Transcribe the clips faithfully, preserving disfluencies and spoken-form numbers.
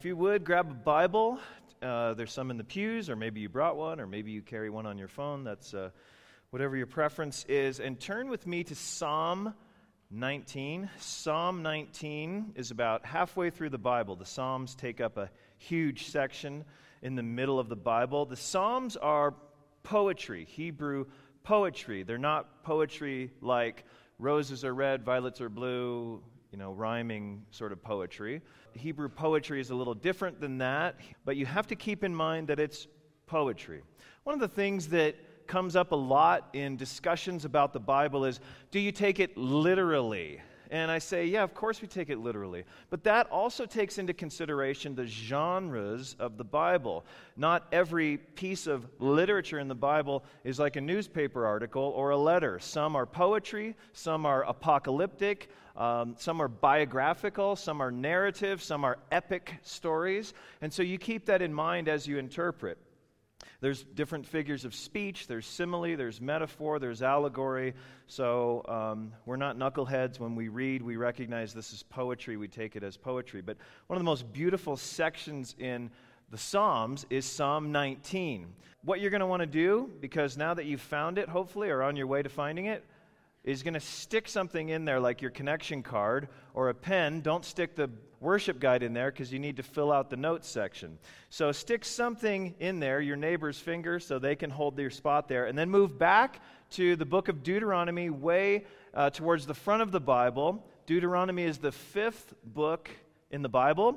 If you would, grab a Bible. Uh, there's some in the pews, or maybe you brought one, or maybe you carry one on your phone. That's uh, whatever your preference is. And turn with me to Psalm nineteen. Psalm nineteen is about halfway through the Bible. The Psalms take up a huge section in the middle of the Bible. The Psalms are poetry, Hebrew poetry. They're not poetry like roses are red, violets are blue, you know, rhyming sort of poetry. Hebrew poetry is a little different than that, but you have to keep in mind that it's poetry. One of the things that comes up a lot in discussions about the Bible is, do you take it literally? And I say, yeah, of course we take it literally. But that also takes into consideration the genres of the Bible. Not every piece of literature in the Bible is like a newspaper article or a letter. Some are poetry, some are apocalyptic, um, some are biographical, some are narrative, some are epic stories. And so you keep that in mind as you interpret. There's different figures of speech, there's simile, there's metaphor, there's allegory. So um, we're not knuckleheads. When we read, we recognize this is poetry, we take it as poetry. But one of the most beautiful sections in the Psalms is Psalm nineteen. What you're going to want to do, because now that you've found it, hopefully, or on your way to finding it, is going to stick something in there like your connection card or a pen. Don't stick the worship guide in there because you need to fill out the notes section. So stick something in there, your neighbor's finger, so they can hold their spot there, and then move back to the book of Deuteronomy way uh, towards the front of the Bible. Deuteronomy is the fifth book in the Bible.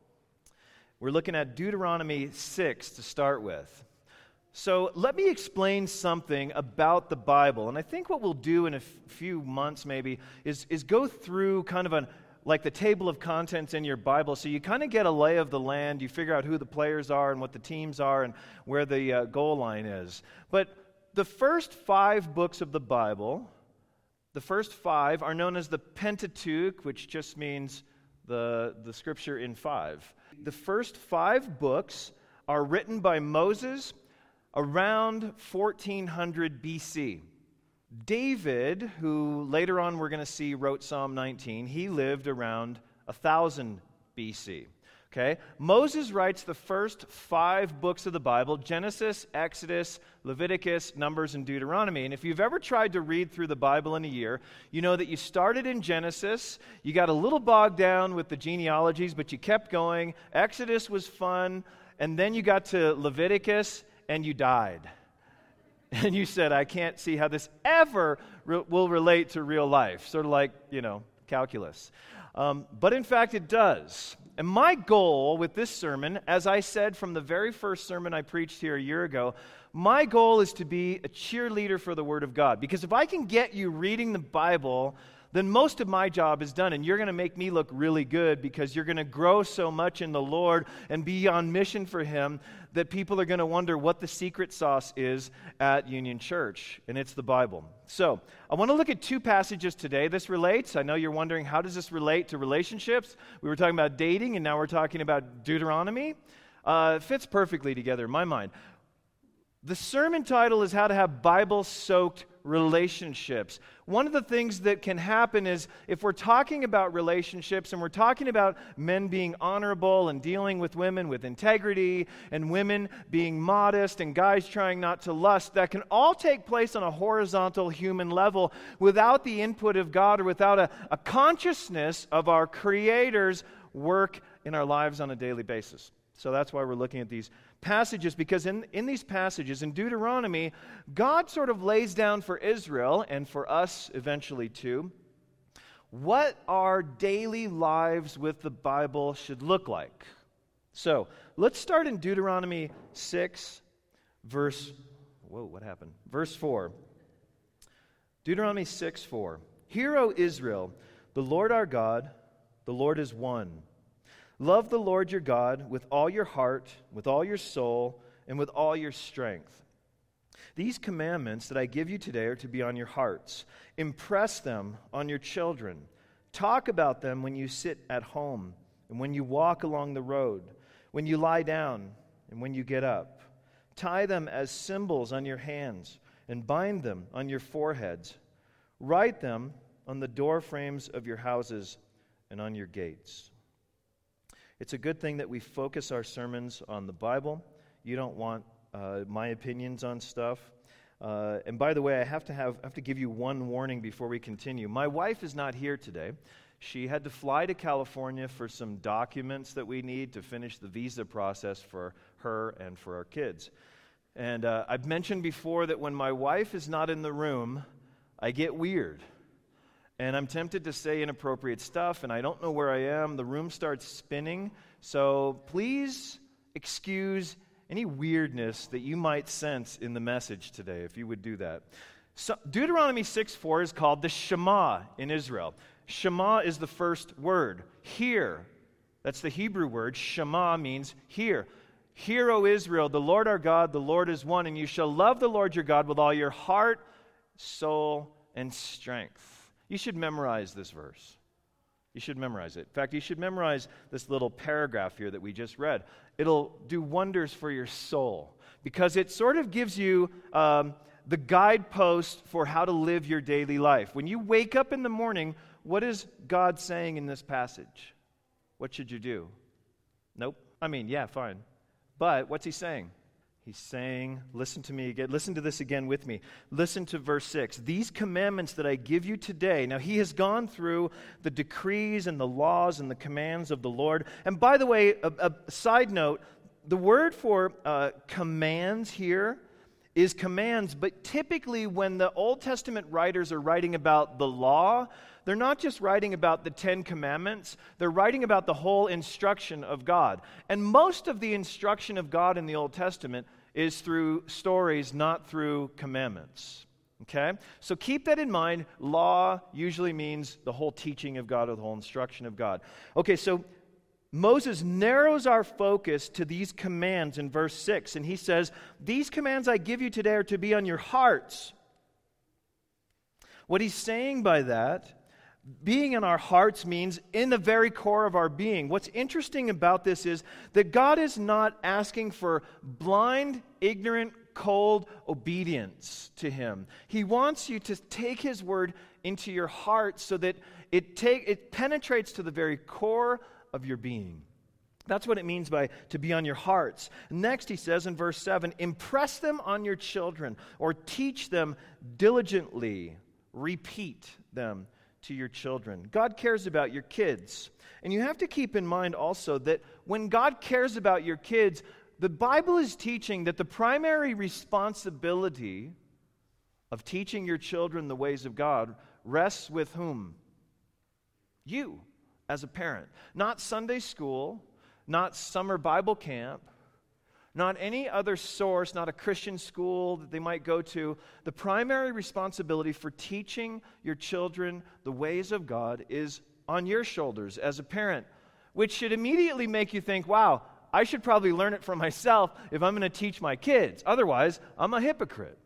We're looking at Deuteronomy six to start with. So let me explain something about the Bible. And I think what we'll do in a f- few months maybe is, is go through kind of an like the table of contents in your Bible, so you kind of get a lay of the land, you figure out who the players are and what the teams are and where the uh, goal line is. But the first five books of the Bible, the first five are known as the Pentateuch, which just means the, the scripture in five. The first five books are written by Moses around fourteen hundred B C. David, who later on we're going to see wrote Psalm nineteen, he lived around one thousand B C. Okay? Moses writes the first five books of the Bible: Genesis, Exodus, Leviticus, Numbers, and Deuteronomy. And if you've ever tried to read through the Bible in a year, you know that you started in Genesis, you got a little bogged down with the genealogies, but you kept going. Exodus was fun, and then you got to Leviticus, and you died. And you said, I can't see how this ever re- will relate to real life. Sort of like, you know, calculus. Um, but in fact, it does. And my goal with this sermon, as I said from the very first sermon I preached here a year ago, my goal is to be a cheerleader for the Word of God. Because if I can get you reading the Bible, then most of my job is done, and you're going to make me look really good because you're going to grow so much in the Lord and be on mission for Him that people are going to wonder what the secret sauce is at Union Church, and it's the Bible. So I want to look at two passages today. This relates. I know you're wondering, how does this relate to relationships? We were talking about dating, and now we're talking about Deuteronomy. Uh, it fits perfectly together in my mind. The sermon title is How to Have Bible-Soaked Relationships. One of the things that can happen is if we're talking about relationships and we're talking about men being honorable and dealing with women with integrity and women being modest and guys trying not to lust, that can all take place on a horizontal human level without the input of God or without a, a consciousness of our Creator's work in our lives on a daily basis. So that's why we're looking at these passages, because in, in these passages, in Deuteronomy, God sort of lays down for Israel, and for us eventually too, what our daily lives with the Bible should look like. So, let's start in Deuteronomy six, verse, whoa, what happened? Verse four. Deuteronomy six, four. Hear, O Israel, the Lord our God, the Lord is one. Love the Lord your God with all your heart, with all your soul, and with all your strength. These commandments that I give you today are to be on your hearts. Impress them on your children. Talk about them when you sit at home and when you walk along the road, when you lie down and when you get up. Tie them as symbols on your hands and bind them on your foreheads. Write them on the door frames of your houses and on your gates. It's a good thing that we focus our sermons on the Bible. You don't want uh, my opinions on stuff. Uh, and by the way, I have to have I have to give you one warning before we continue. My wife is not here today. She had to fly to California for some documents that we need to finish the visa process for her and for our kids. And uh, I've mentioned before that when my wife is not in the room, I get weird. And I'm tempted to say inappropriate stuff, and I don't know where I am. The room starts spinning. So please excuse any weirdness that you might sense in the message today, if you would do that. So Deuteronomy six four is called the Shema in Israel. Shema is the first word. Hear. That's the Hebrew word. Shema means hear. Hear, O Israel, the Lord our God, the Lord is one, and you shall love the Lord your God with all your heart, soul, and strength. You should memorize this verse. You should memorize it. In fact, you should memorize this little paragraph here that we just read. It'll do wonders for your soul because it sort of gives you um, the guidepost for how to live your daily life. When you wake up in the morning, what is God saying in this passage? What should you do? Nope. I mean, yeah, fine. But what's he saying? He's saying, listen to me again. Listen to this again with me. Listen to verse six. These commandments that I give you today. Now, he has gone through the decrees and the laws and the commands of the Lord. And by the way, a, a side note, the word for uh, commands here is commands, but typically when the Old Testament writers are writing about the law, they're not just writing about the Ten Commandments, they're writing about the whole instruction of God. And most of the instruction of God in the Old Testament is through stories, not through commandments. Okay? So keep that in mind. Law usually means the whole teaching of God or the whole instruction of God. Okay, so Moses narrows our focus to these commands in verse six, and he says, these commands I give you today are to be on your hearts. What he's saying by that, being in our hearts means in the very core of our being. What's interesting about this is that God is not asking for blind, ignorant, cold obedience to him. He wants you to take his word into your heart so that it take it penetrates to the very core of your being. That's what it means by to be on your hearts. Next, he says in verse seven, impress them on your children or teach them diligently. Repeat them to your children. God cares about your kids. And you have to keep in mind also that when God cares about your kids, the Bible is teaching that the primary responsibility of teaching your children the ways of God rests with whom? You. As a parent. Not Sunday school, not summer Bible camp, not any other source, not a Christian school that they might go to. The primary responsibility for teaching your children the ways of God is on your shoulders as a parent, which should immediately make you think, wow, I should probably learn it for myself if I'm going to teach my kids. Otherwise, I'm a hypocrite.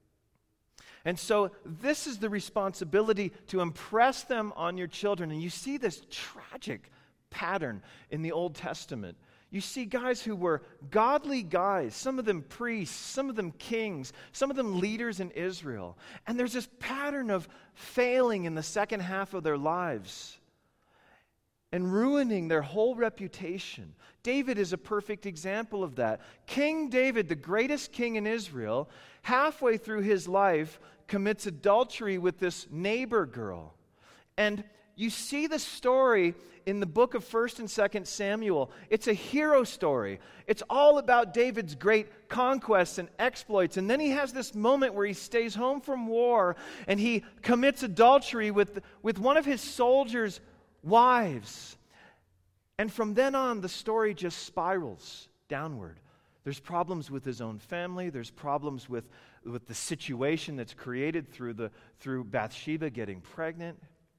And so this is the responsibility to impress them on your children. And you see this tragic pattern in the Old Testament. You see guys who were godly guys, some of them priests, some of them kings, some of them leaders in Israel. And there's this pattern of failing in the second half of their lives and ruining their whole reputation. David is a perfect example of that. King David, the greatest king in Israel, halfway through his life, commits adultery with this neighbor girl. And you see the story in the book of First and Second Samuel. It's a hero story. It's all about David's great conquests and exploits. And then he has this moment where he stays home from war and he commits adultery with, with one of his soldiers' wives. And from then on, the story just spirals downward. There's problems with his own family. There's problems with, with the situation that's created through, the, through Bathsheba getting pregnant.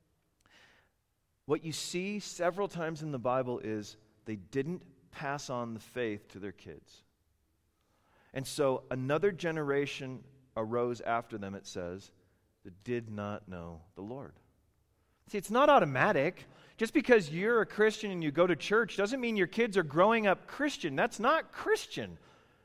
What you see several times in the Bible is they didn't pass on the faith to their kids. And so another generation arose after them, it says, that did not know the Lord. See, it's not automatic. Just because you're a Christian and you go to church doesn't mean your kids are growing up Christian. That's not Christian.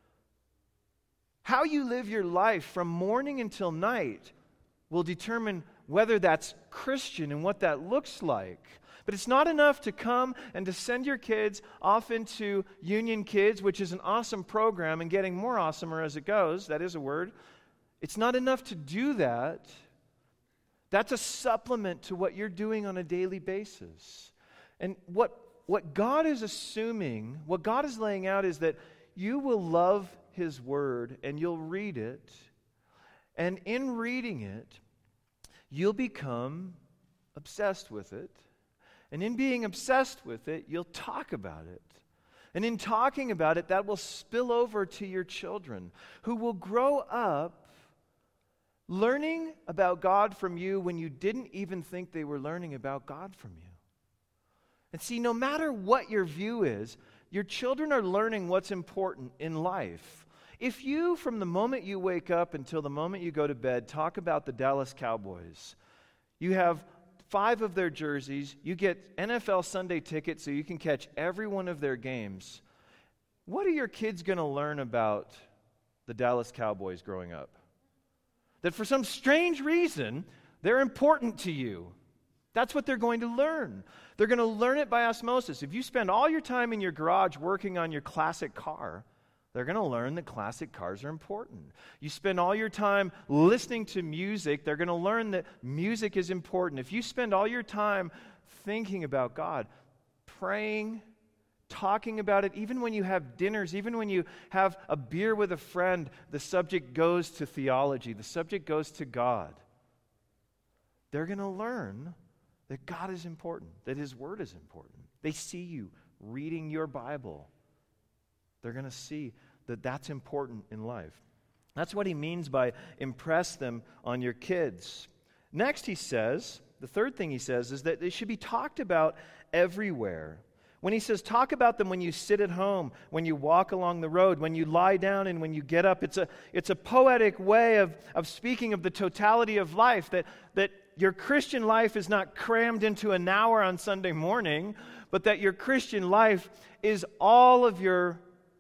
How you live your life from morning until night will determine whether that's Christian and what that looks like. But it's not enough to come and to send your kids off into Union Kids, which is an awesome program and getting more awesomer as it goes. That is a word. It's not enough to do that. That's a supplement to what you're doing on a daily basis. And what, what God is assuming, what God is laying out is that you will love His Word and you'll read it. And in reading it, you'll become obsessed with it. And in being obsessed with it, you'll talk about it. And in talking about it, that will spill over to your children, who will grow up learning about God from you when you didn't even think they were learning about God from you. And see, no matter what your view is, your children are learning what's important in life. If you, from the moment you wake up until the moment you go to bed, talk about the Dallas Cowboys, you have five of their jerseys, you get N F L Sunday tickets so you can catch every one of their games. What are your kids going to learn about the Dallas Cowboys growing up? That for some strange reason, they're important to you. That's what they're going to learn. They're going to learn it by osmosis. If you spend all your time in your garage working on your classic car, they're going to learn that classic cars are important. You spend all your time listening to music, they're going to learn that music is important. If you spend all your time thinking about God, praying, talking about it, even when you have dinners, even when you have a beer with a friend, the subject goes to theology, the subject goes to God. They're going to learn that God is important, that His Word is important. They see you reading your Bible. They're going to see that that's important in life. That's what he means by impress them on your kids. Next, he says, the third thing he says is that they should be talked about everywhere. When he says talk about them when you sit at home, when you walk along the road, when you lie down and when you get up, it's a, it's a poetic way of, of speaking of the totality of life, that, that your Christian life is not crammed into an hour on Sunday morning, but that your Christian life is all of your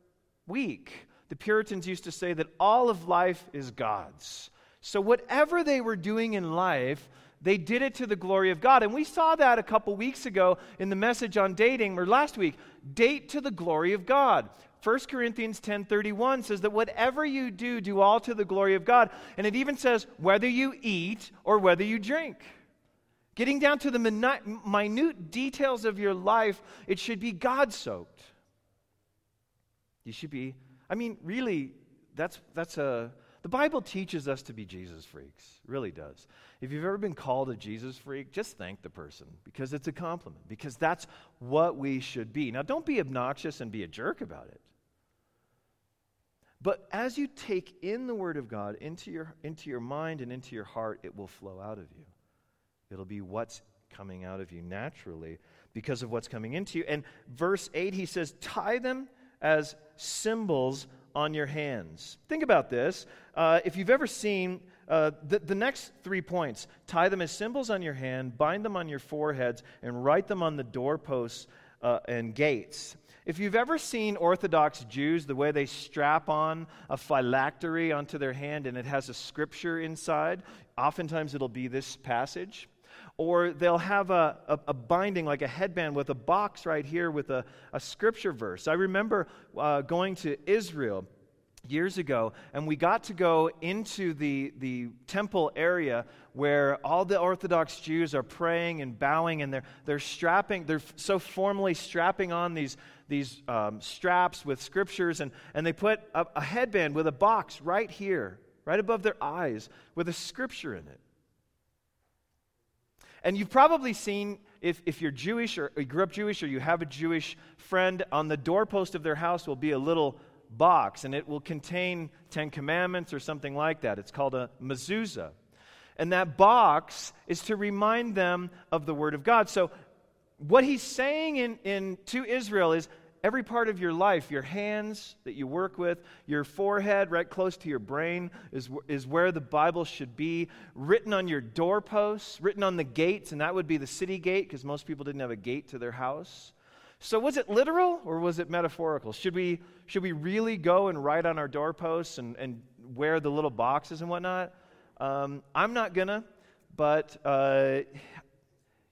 week. The Puritans used to say that all of life is God's. So whatever they were doing in life, they did it to the glory of God. And we saw that a couple weeks ago in the message on dating, or last week. Date to the glory of God. First Corinthians ten thirty-one says that whatever you do, do all to the glory of God. And it even says whether you eat or whether you drink. Getting down to the minute, minute details of your life, it should be God-soaked. You should be, I mean, really, that's that's a, the Bible teaches us to be Jesus freaks. It really does. If you've ever been called a Jesus freak, just thank the person, because it's a compliment, because that's what we should be. Now, don't be obnoxious and be a jerk about it. But as you take in the Word of God into your, into your mind and into your heart, it will flow out of you. It'll be what's coming out of you naturally because of what's coming into you. And verse eight, he says, tie them as symbols on your hands. Think about this. Uh, if you've ever seen uh, the, the next three points, tie them as symbols on your hand, bind them on your foreheads, and write them on the doorposts uh, and gates. If you've ever seen Orthodox Jews, the way they strap on a phylactery onto their hand and it has a scripture inside, oftentimes it'll be this passage. Or they'll have a, a, a binding, like a headband with a box right here with a, a scripture verse. I remember uh, going to Israel years ago, and we got to go into the, the temple area where all the Orthodox Jews are praying and bowing, and they're, they're strapping, they're so formally strapping on these, these um, straps with scriptures, and, and they put a, a headband with a box right here, right above their eyes, with a scripture in it. And you've probably seen, if, if you're Jewish or you grew up Jewish or you have a Jewish friend, on the doorpost of their house will be a little box, and it will contain Ten Commandments or something like that. It's called a mezuzah. And that box is to remind them of the Word of God. So what he's saying in, in to Israel is, every part of your life, your hands that you work with, your forehead right close to your brain is, is where the Bible should be, written on your doorposts, written on the gates, and that would be the city gate, because most people didn't have a gate to their house. So was it literal or was it metaphorical? Should we should we really go and write on our doorposts and, and wear the little boxes and whatnot? Um, I'm not gonna, but uh,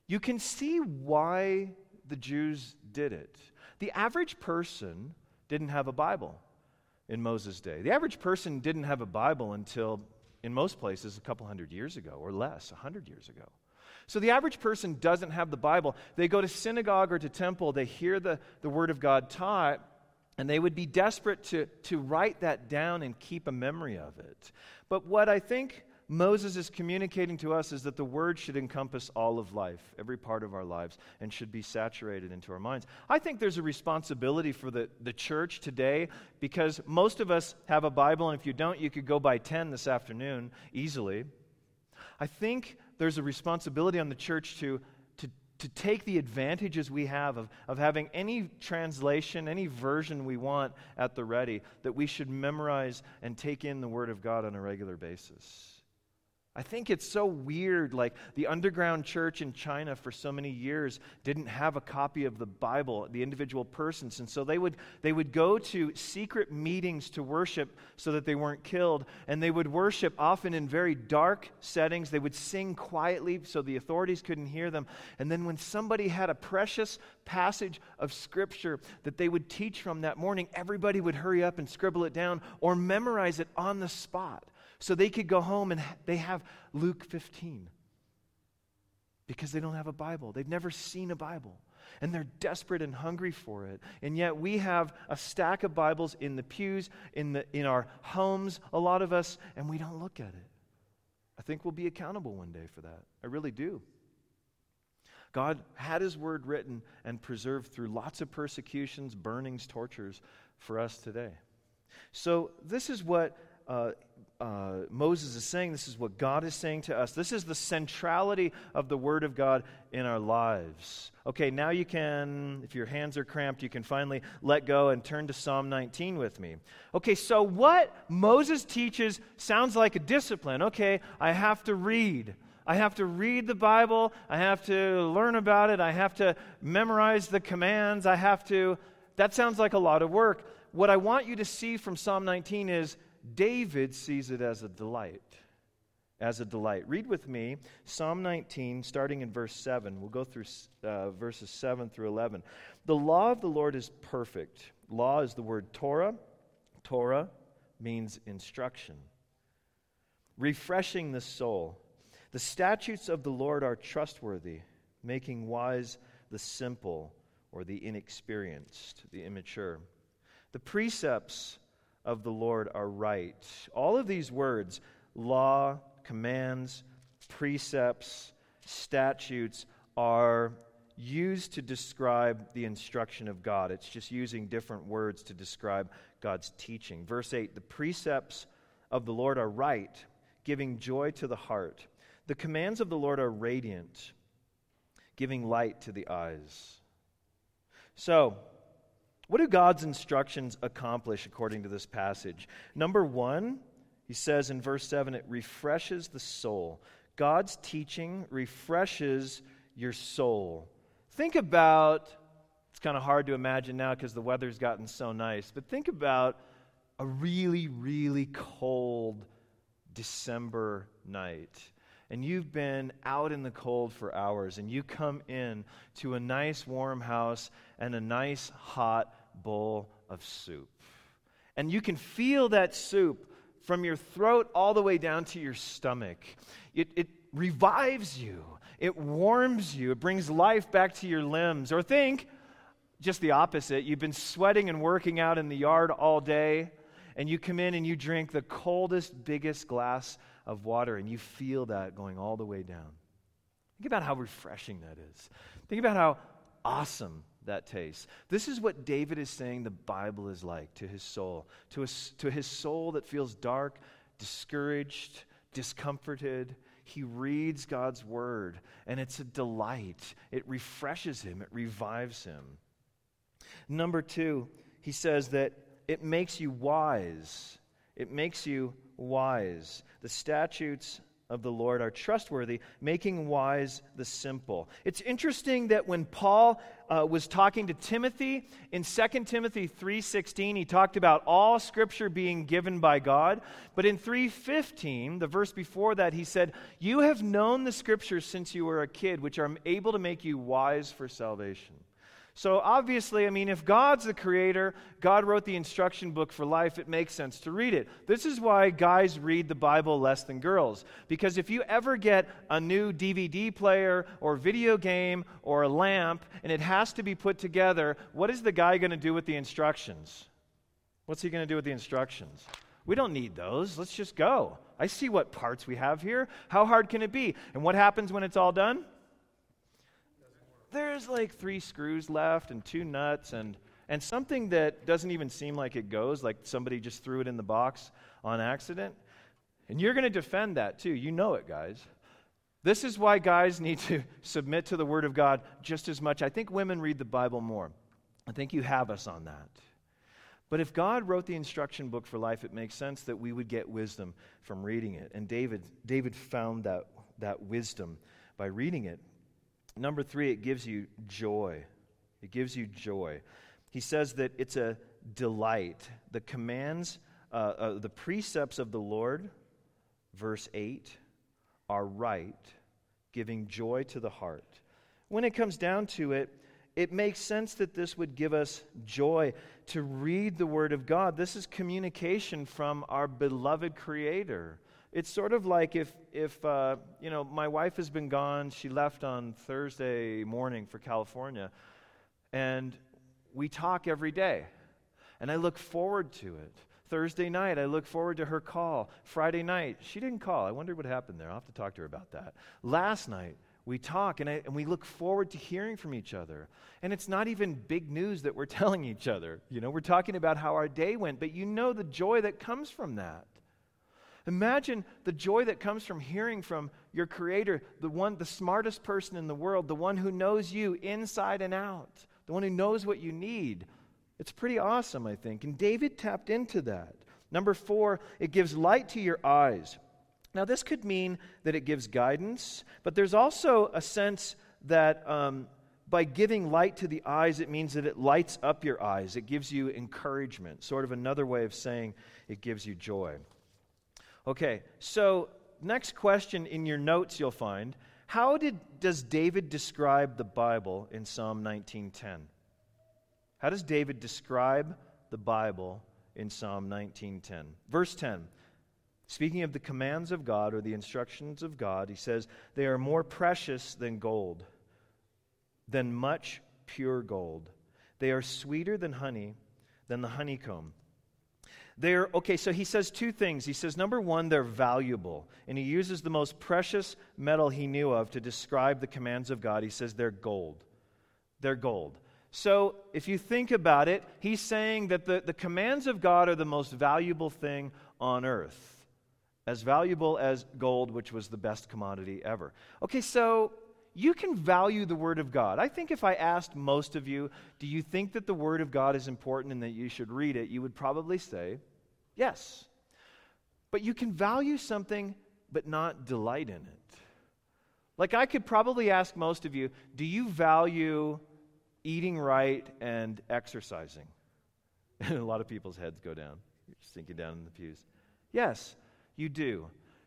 you can see why the Jews did it. The average person didn't have a Bible in Moses' day. The average person didn't have a Bible until, in most places, a couple hundred years ago, or less, a hundred years ago. So the average person doesn't have the Bible. They go to synagogue or to temple, they hear the, the Word of God taught, and they would be desperate to, to write that down and keep a memory of it. But what I think Moses is communicating to us is that the Word should encompass all of life, every part of our lives, and should be saturated into our minds. I think there's a responsibility for the, the church today, because most of us have a Bible, and if you don't, you could go buy ten this afternoon easily. I think there's a responsibility on the church to, to, to take the advantages we have of, of having any translation, any version we want at the ready, that we should memorize and take in the Word of God on a regular basis. I think it's so weird, like the underground church in China for so many years didn't have a copy of the Bible, the individual persons, and so they would they would go to secret meetings to worship so that they weren't killed, and they would worship often in very dark settings. They would sing quietly so the authorities couldn't hear them, and then when somebody had a precious passage of Scripture that they would teach from that morning, everybody would hurry up and scribble it down or memorize it on the spot. So they could go home and they have Luke fifteen because they don't have a Bible. They've never seen a Bible. And they're desperate and hungry for it. And yet we have a stack of Bibles in the pews, in the in our homes, a lot of us, and we don't look at it. I think we'll be accountable one day for that. I really do. God had His Word written and preserved through lots of persecutions, burnings, tortures for us today. So this is what Uh, uh, Moses is saying. This is what God is saying to us. This is the centrality of the Word of God in our lives. Okay, now you can, if your hands are cramped, you can finally let go and turn to Psalm nineteen with me. Okay, so what Moses teaches sounds like a discipline. Okay, I have to read. I have to read the Bible. I have to learn about it. I have to memorize the commands. I have to... That sounds like a lot of work. What I want you to see from Psalm nineteen is David sees it as a delight. As a delight. Read with me Psalm nineteen, starting in verse seven. We'll go through uh, verses seven through eleven. The law of the Lord is perfect. Law is the word Torah. Torah means instruction. Refreshing the soul. The statutes of the Lord are trustworthy, making wise the simple or the inexperienced, the immature. The precepts of the Lord are right. All of these words, law, commands, precepts, statutes, are used to describe the instruction of God. It's just using different words to describe God's teaching. Verse eight, the precepts of the Lord are right, giving joy to the heart. The commands of the Lord are radiant, giving light to the eyes. So, what do God's instructions accomplish according to this passage? Number one, he says in verse seven, it refreshes the soul. God's teaching refreshes your soul. Think about, it's kind of hard to imagine now because the weather's gotten so nice, but think about a really, really cold December night. And you've been out in the cold for hours, and you come in to a nice warm house and a nice hot bowl of soup. And you can feel that soup from your throat all the way down to your stomach. It, it revives you. It warms you. It brings life back to your limbs. Or think just the opposite. You've been sweating and working out in the yard all day, and you come in and you drink the coldest, biggest glass of water, and you feel that going all the way down. Think about how refreshing that is. Think about how awesome that tastes. This is what David is saying the Bible is like to his soul. To his, to his soul that feels dark, discouraged, discomforted. He reads God's word, and it's a delight. It refreshes him. It revives him. Number two, he says that it makes you wise. It makes you wise. The statutes of the Lord are trustworthy, making wise the simple. It's interesting that when Paul uh, was talking to Timothy, in Second Timothy three sixteen, he talked about all Scripture being given by God. But in three fifteen, the verse before that, he said, "You have known the Scriptures since you were a kid, which are able to make you wise for salvation." So obviously, I mean, if God's the creator, God wrote the instruction book for life, it makes sense to read it. This is why guys read the Bible less than girls. Because if you ever get a new D V D player or video game or a lamp and it has to be put together, what is the guy going to do with the instructions? What's he going to do with the instructions? We don't need those. Let's just go. I see what parts we have here. How hard can it be? And what happens when it's all done? There's like three screws left and two nuts and, and something that doesn't even seem like it goes, like somebody just threw it in the box on accident. And you're going to defend that too. You know it, guys. This is why guys need to submit to the Word of God just as much. I think women read the Bible more. I think you have us on that. But if God wrote the instruction book for life, it makes sense that we would get wisdom from reading it. And David, David found that, that wisdom by reading it. Number three, it gives you joy. It gives you joy. He says that it's a delight. The commands, uh, uh, the precepts of the Lord, verse eight, are right, giving joy to the heart. When it comes down to it, it makes sense that this would give us joy to read the Word of God. This is communication from our beloved Creator. It's sort of like if, if uh, you know, my wife has been gone. She left on Thursday morning for California, and we talk every day, and I look forward to it. Thursday night, I look forward to her call. Friday night, she didn't call. I wondered what happened there. I'll have to talk to her about that. Last night, we talk, and, I, and we look forward to hearing from each other. And it's not even big news that we're telling each other. You know, we're talking about how our day went, but you know the joy that comes from that. Imagine the joy that comes from hearing from your Creator, the one, the smartest person in the world, the one who knows you inside and out, the one who knows what you need. It's pretty awesome, I think. And David tapped into that. Number four, it gives light to your eyes. Now, this could mean that it gives guidance, but there's also a sense that um, by giving light to the eyes, it means that it lights up your eyes. It gives you encouragement, sort of another way of saying it gives you joy. Okay, so next question in your notes you'll find, how did does David describe the Bible in Psalm nineteen ten? How does David describe the Bible in Psalm nineteen ten? Verse ten, speaking of the commands of God or the instructions of God, he says, "They are more precious than gold, than much pure gold. They are sweeter than honey, than the honeycomb." They're, okay, so he says two things. He says, number one, they're valuable. And he uses the most precious metal he knew of to describe the commands of God. He says they're gold. They're gold. So if you think about it, he's saying that the, the commands of God are the most valuable thing on earth. As valuable as gold, which was the best commodity ever. Okay, so you can value the Word of God. I think if I asked most of you, do you think that the Word of God is important and that you should read it, you would probably say, yes. But you can value something but not delight in it. Like I could probably ask most of you, do you value eating right and exercising? And a lot of people's heads go down. You're sinking down in the pews. Yes, you do.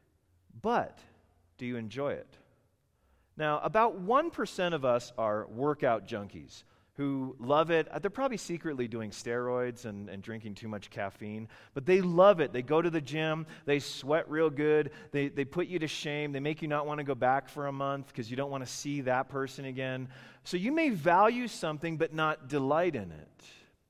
But do you enjoy it? Now, about one percent of us are workout junkies who love it. They're probably secretly doing steroids and, and drinking too much caffeine, but they love it. They go to the gym, they sweat real good, they, they put you to shame, they make you not want to go back for a month because you don't want to see that person again. So you may value something but not delight in it.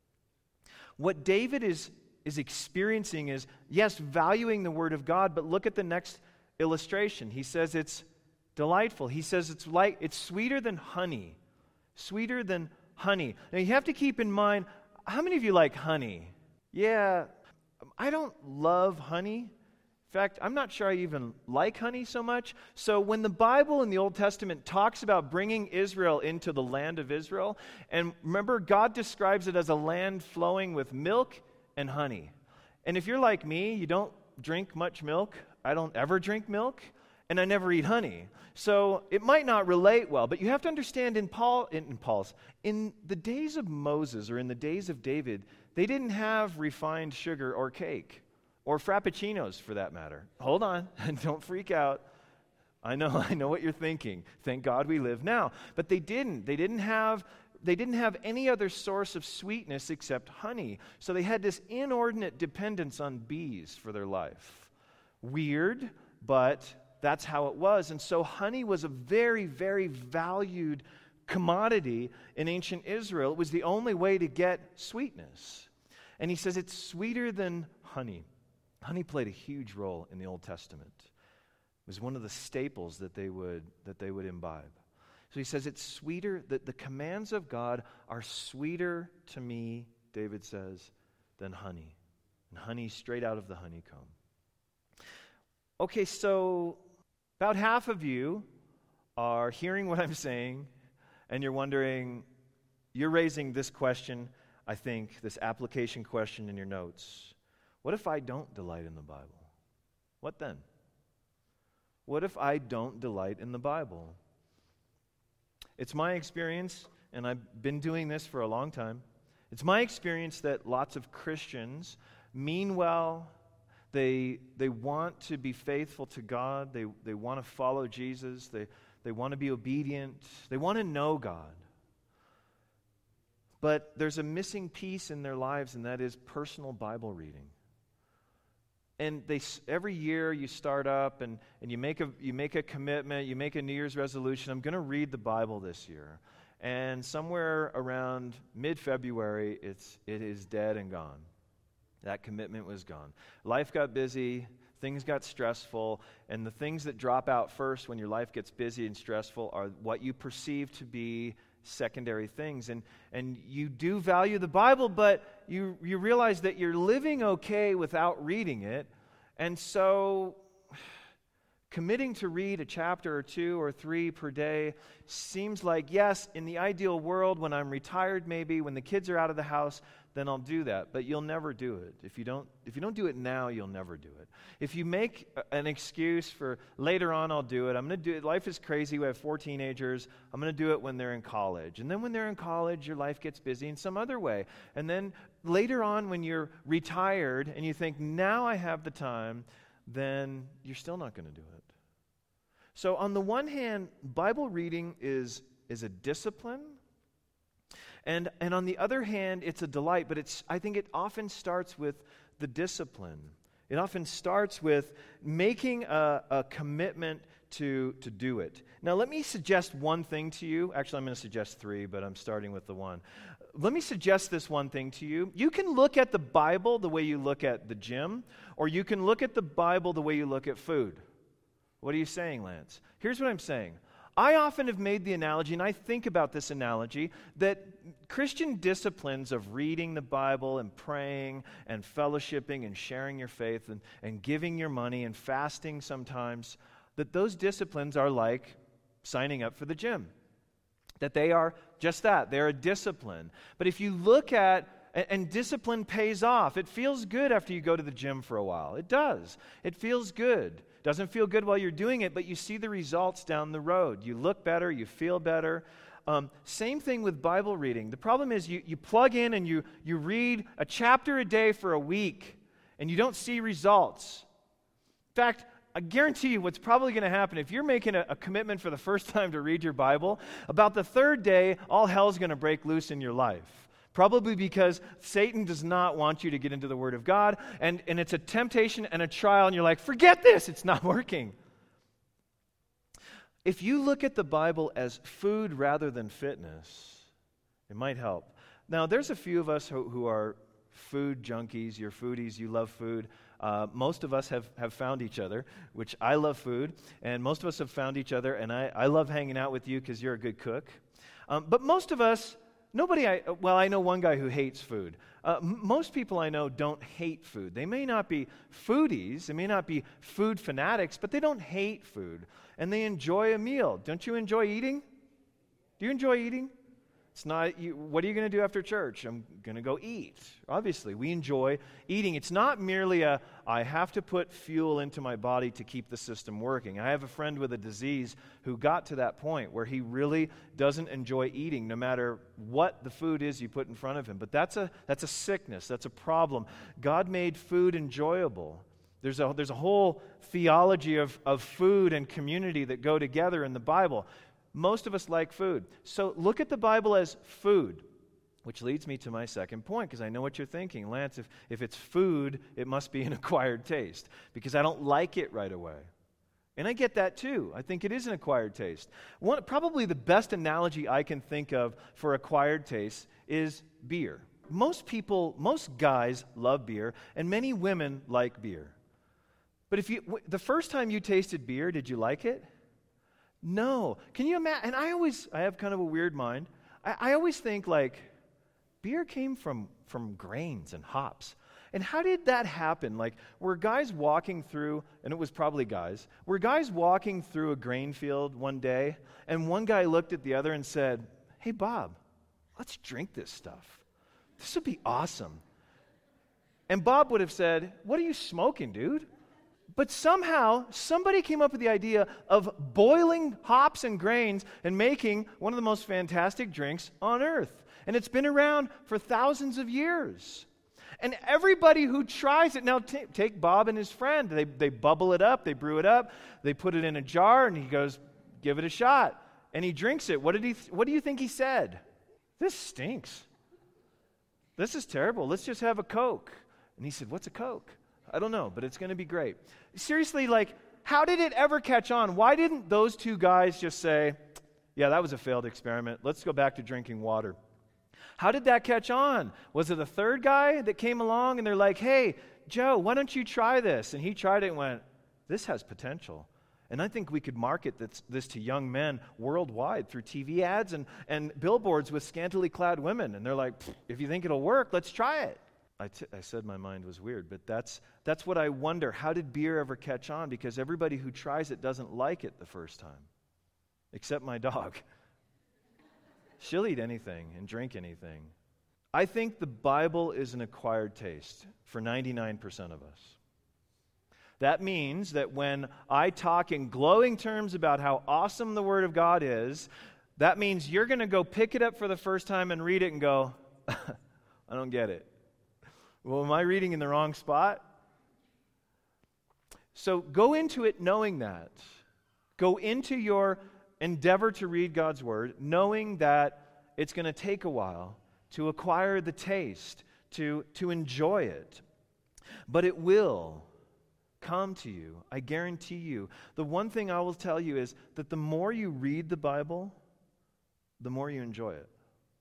What David is, is experiencing is, yes, valuing the Word of God, but look at the next illustration. He says it's delightful. He says it's like it's sweeter than honey. Sweeter than honey. Now you have to keep in mind, how many of you like honey? Yeah, I don't love honey. In fact, I'm not sure I even like honey so much. So when the Bible in the Old Testament talks about bringing Israel into the land of Israel, and remember, God describes it as a land flowing with milk and honey. And if you're like me, you don't drink much milk. I don't ever drink milk. and I never eat honey. So it might not relate well, but you have to understand in Paul, in, in Paul's, in the days of Moses or in the days of David, they didn't have refined sugar or cake or frappuccinos for that matter. Hold on, don't freak out. I know, I know what you're thinking. Thank God we live now. But they didn't. They didn't have they didn't have any other source of sweetness except honey. So they had this inordinate dependence on bees for their life. Weird, but that's how it was. And so honey was a very, very valued commodity in ancient Israel. It was the only way to get sweetness. And he says it's sweeter than honey. Honey played a huge role in the Old Testament. It was one of the staples that they would that they would imbibe. So he says it's sweeter, that the commands of God are sweeter to me, David says, than honey. And honey straight out of the honeycomb. Okay, so about half of you are hearing what I'm saying, and you're wondering, you're raising this question, I think, this application question in your notes. What if I don't delight in the Bible? What then? What if I don't delight in the Bible? It's my experience, and I've been doing this for a long time, it's my experience that lots of Christians mean well. They they want to be faithful to God. They they want to follow Jesus. They they want to be obedient. They want to know God. But there's a missing piece in their lives, and that is personal Bible reading. And they every year you start up and, and you make a you make a commitment, you make a New Year's resolution. I'm going to read the Bible this year. And somewhere around mid-February, it's it is dead and gone. That commitment was gone. Life got busy, things got stressful, and the things that drop out first when your life gets busy and stressful are what you perceive to be secondary things. And and you do value the Bible, but you you realize that you're living okay without reading it. And so committing to read a chapter or two or three per day seems like, yes, in the ideal world, when I'm retired maybe, when the kids are out of the house, then I'll do that. But you'll never do it. If you don't if you don't do it now, you'll never do it. If you make an excuse for later on, I'll do it. I'm going to do it. Life is crazy. We have four teenagers. I'm going to do it when they're in college. And then when they're in college, your life gets busy in some other way. And then later on, when you're retired and you think, now I have the time, then you're still not going to do it. So on the one hand, Bible reading is, is a discipline. And and on the other hand, it's a delight, but it's I think it often starts with the discipline. It often starts with making a, a commitment to, to do it. Now, let me suggest one thing to you. Actually, I'm going to suggest three, but I'm starting with the one. Let me suggest this one thing to you. You can look at the Bible the way you look at the gym, or you can look at the Bible the way you look at food. What are you saying, Lance? Here's what I'm saying. I often have made the analogy, and I think about this analogy, that Christian disciplines of reading the Bible and praying and fellowshipping and sharing your faith and, and giving your money and fasting sometimes, that those disciplines are like signing up for the gym. That they are just that. They're a discipline. But if you look at, and, and discipline pays off. It feels good after you go to the gym for a while. It does. It feels good. Doesn't feel good while you're doing it, but you see the results down the road. You look better, you feel better. Um, same thing with Bible reading. The problem is you, you plug in and you, you read a chapter a day for a week, and you don't see results. In fact, I guarantee you what's probably going to happen, if you're making a, a commitment for the first time to read your Bible, about the third day, all hell's going to break loose in your life. Probably because Satan does not want you to get into the Word of God, and, and it's a temptation and a trial, and you're like, forget this, it's not working. If you look at the Bible as food rather than fitness, it might help. Now, there's a few of us who, who are food junkies, you're foodies, you love food. Uh, most of us have, have found each other, which I love food, and most of us have found each other, and I, I love hanging out with you because you're a good cook. Um, but most of us Nobody, I, well, I know one guy who hates food. Uh, m- most people I know don't hate food. They may not be foodies, they may not be food fanatics, but they don't hate food, and they enjoy a meal. Don't you enjoy eating? Do you enjoy eating? It's not, you, what are you going to do after church? I'm going to go eat. Obviously, we enjoy eating. It's not merely a, I have to put fuel into my body to keep the system working. I have a friend with a disease who got to that point where he really doesn't enjoy eating no matter what the food is you put in front of him. But that's a, that's a sickness. That's a problem. God made food enjoyable. There's a, there's a whole theology of, of food and community that go together in the Bible. Most of us like food. So look at the Bible as food, which leads me to my second point, because I know what you're thinking. Lance, if, if it's food, it must be an acquired taste, because I don't like it right away. And I get that too. I think it is an acquired taste. One, probably the best analogy I can think of for acquired taste is beer. Most people, most guys love beer, and many women like beer. But if you, w- the first time you tasted beer, did you like it? No. Can you imagine? And I always, I have kind of a weird mind. I, I always think like, beer came from, from grains and hops. And how did that happen? Like, were guys walking through, and it was probably guys, were guys walking through a grain field one day, and one guy looked at the other and said, hey, Bob, let's drink this stuff. This would be awesome. And Bob would have said, what are you smoking, dude? But somehow, somebody came up with the idea of boiling hops and grains and making one of the most fantastic drinks on earth. And it's been around for thousands of years. And everybody who tries it, now t- take Bob and his friend, they, they bubble it up, they brew it up, they put it in a jar, and he goes, give it a shot. And he drinks it. What did he? Th- what do you think he said? This stinks. This is terrible. Let's just have a Coke. And he said, what's a Coke? I don't know, but it's going to be great. Seriously, like, how did it ever catch on? Why didn't those two guys just say, yeah, that was a failed experiment. Let's go back to drinking water. How did that catch on? Was it a third guy that came along and they're like, hey, Joe, why don't you try this? And he tried it and went, this has potential. And I think we could market this, this to young men worldwide through T V ads and, and billboards with scantily clad women. And they're like, if you think it'll work, let's try it. I, t- I said my mind was weird, but that's that's what I wonder. How did beer ever catch on? Because everybody who tries it doesn't like it the first time, except my dog. She'll eat anything and drink anything. I think the Bible is an acquired taste for ninety-nine percent of us. That means that when I talk in glowing terms about how awesome the Word of God is, that means you're going to go pick it up for the first time and read it and go, I don't get it. Well, am I reading in the wrong spot? So go into it knowing that. Go into your endeavor to read God's Word knowing that it's going to take a while to acquire the taste, to, to enjoy it. But it will come to you. I guarantee you. The one thing I will tell you is that the more you read the Bible, the more you enjoy it.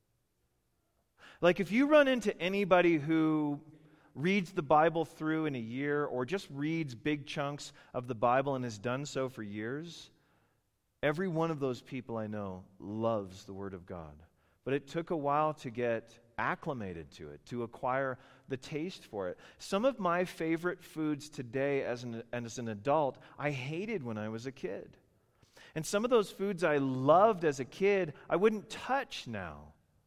Like if you run into anybody who reads the Bible through in a year or just reads big chunks of the Bible and has done so for years, every one of those people I know loves the Word of God. But it took a while to get acclimated to it, to acquire the taste for it. Some of my favorite foods today as an, as an adult, I hated when I was a kid. And some of those foods I loved as a kid, I wouldn't touch now.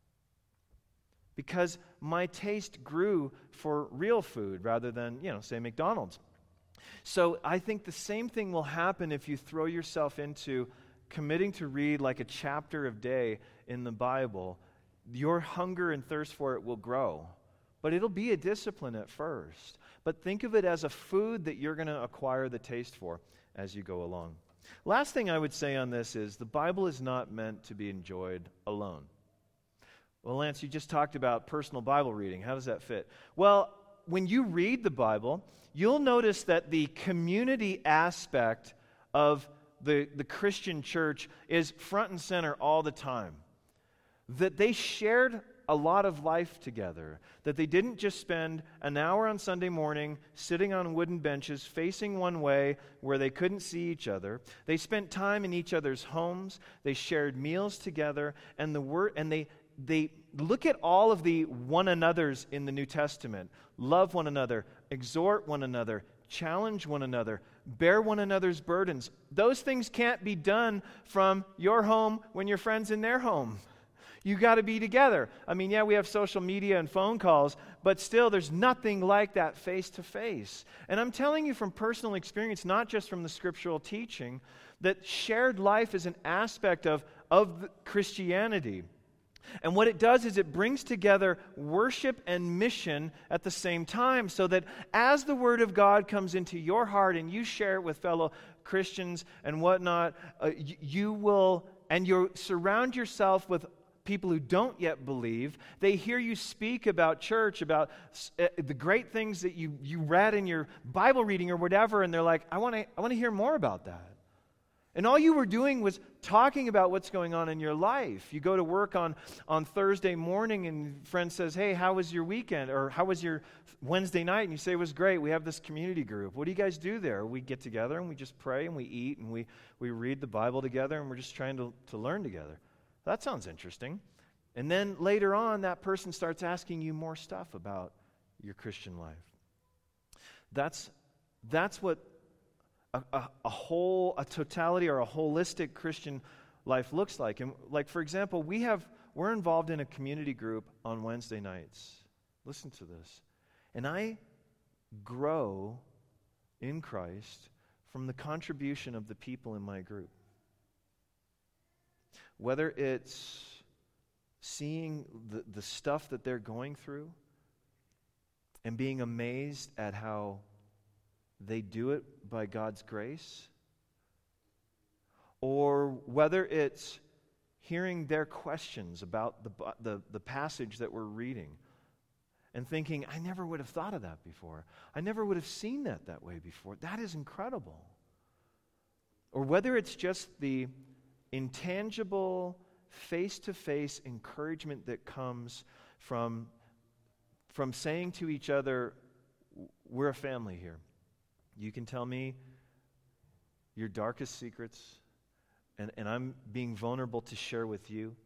Because my taste grew for real food rather than, you know, say McDonald's. So I think the same thing will happen if you throw yourself into committing to read like a chapter a day in the Bible. Your hunger and thirst for it will grow. But it'll be a discipline at first. But think of it as a food that you're going to acquire the taste for as you go along. Last thing I would say on this is the Bible is not meant to be enjoyed alone. Well, Lance, you just talked about personal Bible reading. How does that fit? Well, when you read the Bible, you'll notice that the community aspect of the, the Christian church is front and center all the time. That they shared a lot of life together. That they didn't just spend an hour on Sunday morning sitting on wooden benches facing one way where they couldn't see each other. They spent time in each other's homes. They shared meals together. And the word and they They look at all of the one another's in the New Testament. Love one another, exhort one another, challenge one another, bear one another's burdens. Those things can't be done from your home when your friend's in their home. You got to be together. I mean, yeah, we have social media and phone calls, but still there's nothing like that face-to-face. And I'm telling you from personal experience, not just from the scriptural teaching, that shared life is an aspect of, of Christianity. And what it does is it brings together worship and mission at the same time, so that as the Word of God comes into your heart and you share it with fellow Christians and whatnot, uh, you, you will, and you surround yourself with people who don't yet believe. They hear you speak about church, about uh, the great things that you, you read in your Bible reading or whatever, and they're like, I want to I want to hear more about that. And all you were doing was talking about what's going on in your life. You go to work on, on Thursday morning and a friend says, hey, how was your weekend? Or how was your Wednesday night? And you say, it was great. We have this community group. What do you guys do there? We get together and we just pray and we eat and we, we read the Bible together and we're just trying to, to learn together. That sounds interesting. And then later on, that person starts asking you more stuff about your Christian life. That's, that's what A, a, a whole, a totality or a holistic Christian life looks like. And like, for example, we have, we're involved in a community group on Wednesday nights. Listen to this. And I grow in Christ from the contribution of the people in my group. Whether it's seeing the, the stuff that they're going through and being amazed at how they do it by God's grace, or whether it's hearing their questions about the, the, the passage that we're reading and thinking, I never would have thought of that before. I never would have seen that that way before. That is incredible. Or whether it's just the intangible, face-to-face encouragement that comes from, from saying to each other, we're a family here. You can tell me your darkest secrets, and, and I'm being vulnerable to share with you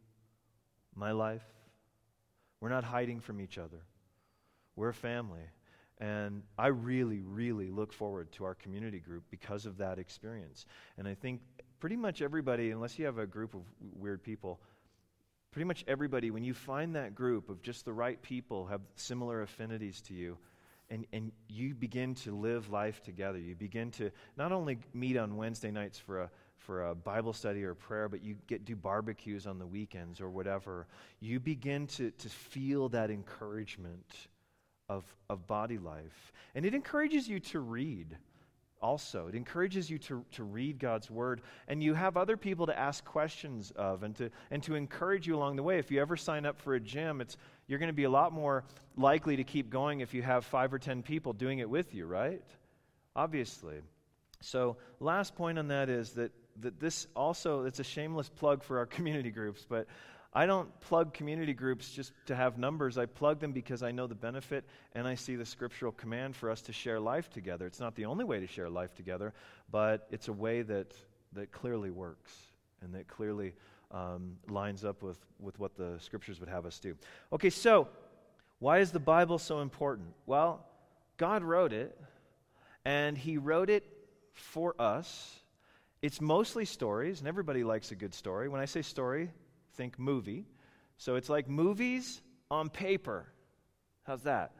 my life. We're not hiding from each other. We're a family. And I really, really look forward to our community group because of that experience. And I think pretty much everybody, unless you have a group of weird people, pretty much everybody, when you find that group of just the right people, have similar affinities to you, And, and you begin to live life together. You begin to not only meet on Wednesday nights for a for a Bible study or prayer, but you get do barbecues on the weekends or whatever. You begin to, to feel that encouragement of, of body life. And it encourages you to read also. It encourages you to, to read God's Word. And you have other people to ask questions of and to and to encourage you along the way. If you ever sign up for a gym, it's you're going to be a lot more likely to keep going if you have five or ten people doing it with you, right? Obviously. So last point on that is that, that this also, it's a shameless plug for our community groups, but I don't plug community groups just to have numbers. I plug them because I know the benefit and I see the scriptural command for us to share life together. It's not the only way to share life together, but it's a way that, that clearly works and that clearly um, lines up with, with what the scriptures would have us do. Okay, so why is the Bible so important? Well, God wrote it, and He wrote it for us. It's mostly stories, and everybody likes a good story. When I say story, think movie. So it's like movies on paper. How's that?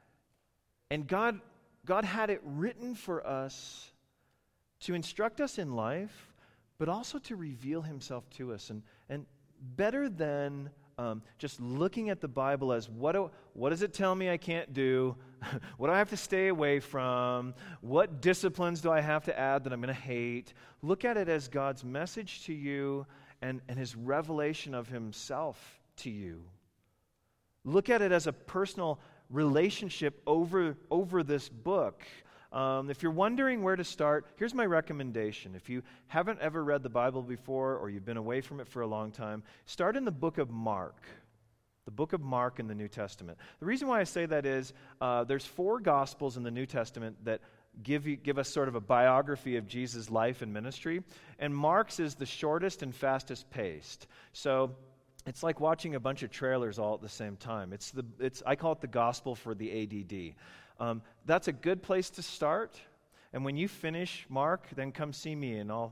And God, God had it written for us to instruct us in life, but also to reveal Himself to us. And, and better than um, just looking at the Bible as, what, do, what does it tell me I can't do? What do I have to stay away from? What disciplines do I have to add that I'm going to hate? Look at it as God's message to you and, and His revelation of Himself to you. Look at it as a personal relationship over, over this book. Um, if you're wondering where to start, here's my recommendation. If you haven't ever read the Bible before or you've been away from it for a long time, start in the book of Mark. The book of Mark in the New Testament. The reason why I say that is uh, there's four Gospels in the New Testament that give you, give us sort of a biography of Jesus' life and ministry, and Mark's is the shortest and fastest paced. So it's like watching a bunch of trailers all at the same time. It's the it's I call it the gospel for the A D D. Um, that's a good place to start. And when you finish Mark, then come see me, and I'll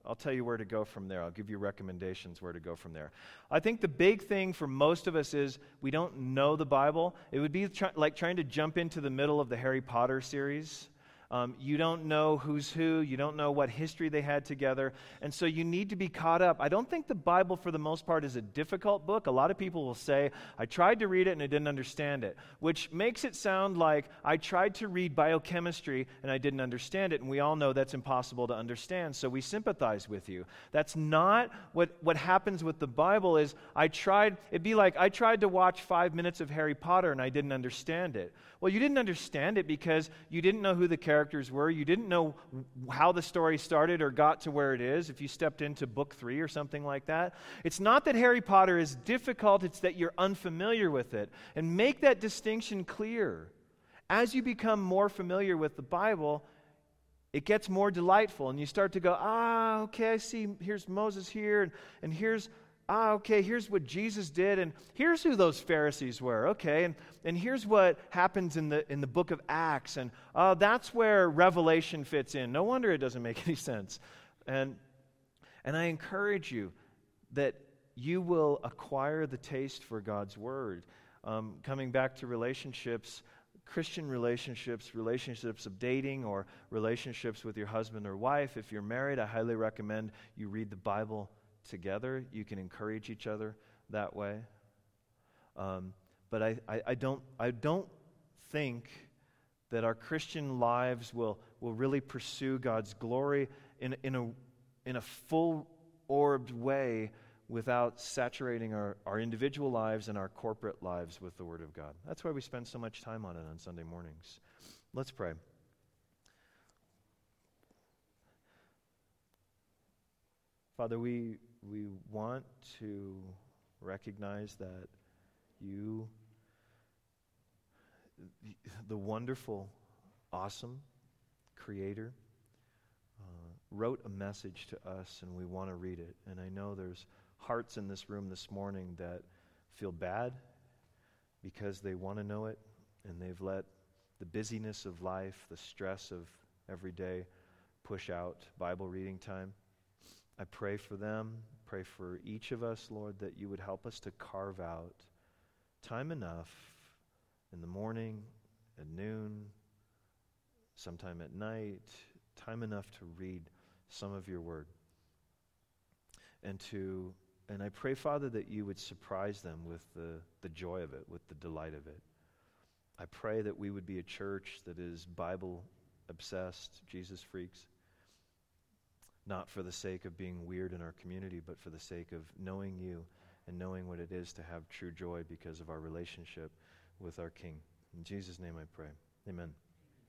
I'll tell you where to go from there. I'll give you recommendations where to go from there. I think the big thing for most of us is we don't know the Bible. It would be try- like trying to jump into the middle of the Harry Potter series. Um, you don't know who's who. You don't know what history they had together. And so you need to be caught up. I don't think the Bible, for the most part, is a difficult book. A lot of people will say, I tried to read it and I didn't understand it, which makes it sound like I tried to read biochemistry and I didn't understand it. And we all know that's impossible to understand, so we sympathize with you. That's not what, what happens with the Bible is I tried, it'd be like I tried to watch five minutes of Harry Potter and I didn't understand it. Well, you didn't understand it because you didn't know who the characters were. You didn't know how the story started or got to where it is if you stepped into book three or something like that. It's not that Harry Potter is difficult, it's that you're unfamiliar with it. And make that distinction clear. As you become more familiar with the Bible, it gets more delightful, and you start to go, ah, okay, I see, here's Moses here, and, and here's Ah, okay, here's what Jesus did, and here's who those Pharisees were, okay, and, and here's what happens in the in the book of Acts, and uh, that's where Revelation fits in. No wonder it doesn't make any sense. And, and I encourage you that you will acquire the taste for God's Word. Um, coming back to relationships, Christian relationships, relationships of dating, or relationships with your husband or wife. If you're married, I highly recommend you read the Bible together. You can encourage each other that way. Um, but I, I, I don't I don't think that our Christian lives will will really pursue God's glory in in a in a full-orbed way without saturating our, our individual lives and our corporate lives with the Word of God. That's why we spend so much time on it on Sunday mornings. Let's pray. Father, we we want to recognize that you, the wonderful, awesome Creator, uh, wrote a message to us, and we want to read it. And I know there's hearts in this room this morning that feel bad because they want to know it, and they've let the busyness of life, the stress of every day, push out Bible reading time. I pray for them, pray for each of us, Lord, that you would help us to carve out time enough in the morning, at noon, sometime at night, time enough to read some of your word. And to and I pray, Father, that you would surprise them with the, the joy of it, with the delight of it. I pray that we would be a church that is Bible obsessed, Jesus freaks. Not for the sake of being weird in our community, but for the sake of knowing you and knowing what it is to have true joy because of our relationship with our King. In Jesus' name I pray. Amen.